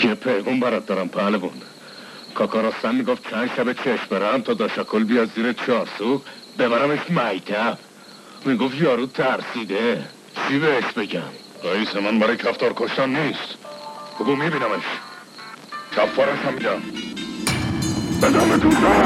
یه پیغام برات دارم پهلوان. کاکا رستم میگفت چند شب چشم برم تا داشکل بیاد زیر چارسوق ببرمش میتب. میگفت یارو ترسیده. چی بهش بگم؟ رئیس من برای کفتار کشتن نیست. بگو میبینمش. کفارش هم میدم. بدامتون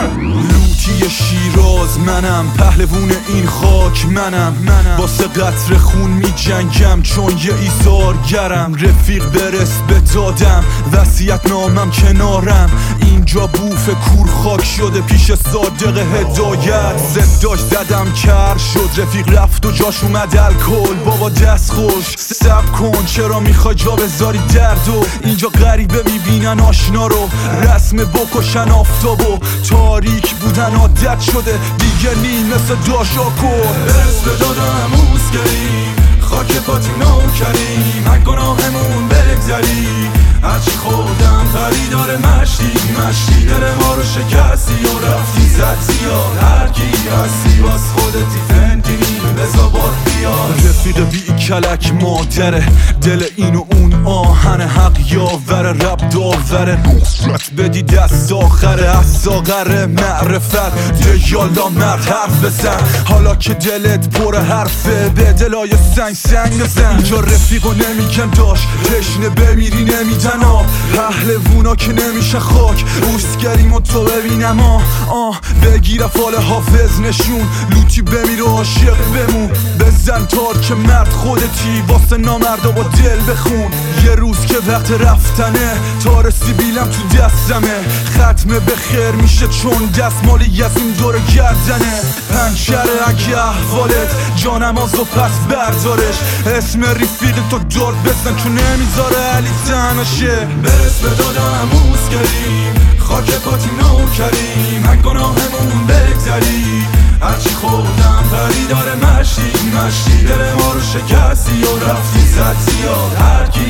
لوتی شیراز منم، پهلوون این خاک منم. واسه قطر خون می جنگم چون یه ایثارگرم. رفیق برس به دادم، وصیت نامم کنارم. اینجا بوف کور خاک شده پیش صادق هدایت. زداش زدم کر شد، رفیق رفت و جاش اومد الکل. بابا دست خوش سب کن، چرا میخوای جا بذاری دردو؟ اینجا غریبه میبینن آشنا رو، رسم بکشن آفتابو. تاریک بودن عادت شده دیگه نیم مثل داشاکر. برس به دادم موسگری، خاک پاتی نوکری. من گناهمون بگذری، هرچی خودم خریدار مشتی دل ما رو شکستی و رفتی زد زیاد. هرکی هستی باز خودتی فندینی بزا بار بیاد. رفیق بی کلک مادره، دل این و اون آهن حق یاوره. رب داوره نصرت بدی دست آخره. از ساغر معرفت ده یالا مرد حرف بزن. حالا که دلت پر حرفه به دلای سنگ بزن. اینجا رفیقو نمیگن داشت تشنه بمیری نمیدن آب. پهلوونا که نمیشه خاک اوسگریم و تو ببینم بگیر فال حافظ نشون. لوتی بمیر و عاشق بمون. بزن تار که مرد خودتی، واسه نامردا با دل بخون. یه روز که وقت رفتنه، تار سیبیلم تو دستمه. ختمه به خیر میشه چون دستمالی از این دور گردنه. پنچره اگه احوالت جانماز و پس بردارش. اسم رفیق تو داد بزن چون نمیذاره علی تنشه. برس به دادم موسگری، خاک پاتی نوکری. من گناهمون بگذری، هرچی خودم خریدار مشتی دل ما رو شکستی و رفتی زد زیاد. هرکی